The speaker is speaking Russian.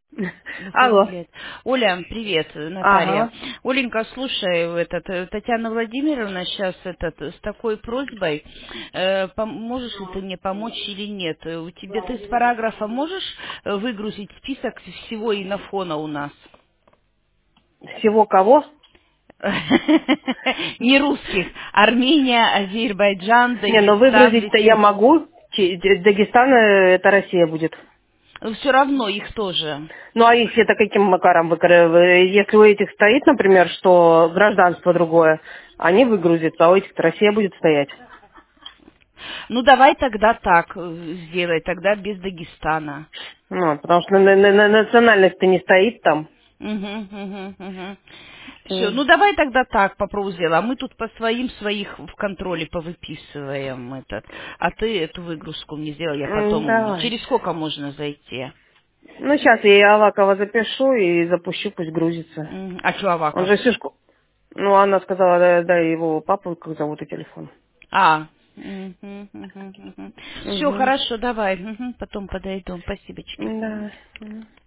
Выходит Алло. лет. Оля, привет, Наталья. Ага. Оленька, слушай, Татьяна Владимировна сейчас с такой просьбой, можешь ли ты мне помочь или нет? У тебя ты с параграфа можешь выгрузить список всего инофона у нас? Всего кого? Не русских. Армения, Азербайджан, Не, но Дагестан, выгрузить-то я Литвин. могу. Дагестан это Россия будет. Все равно их тоже. Ну а их это каким макаром если у этих стоит, например, что гражданство другое, они выгрузятся, а у этих Россия будет стоять. Ну, давай тогда так сделай, тогда без Дагестана. Ну, потому что национальность-то не стоит там. Все, ну давай тогда так попробуй сделай. А мы тут по своих в контроле повыписываем этот. А ты эту выгрузку мне сделай, я потом. Давай. Через сколько можно зайти? Ну, сейчас я и Авакова запишу и запущу, пусть грузится. А что Он Аваков? же Сишку... Ну, она сказала, дай его папу, как зовут, и телефон. А. Все, Угу. хорошо, давай. Потом подойду. Спасибочки. Да.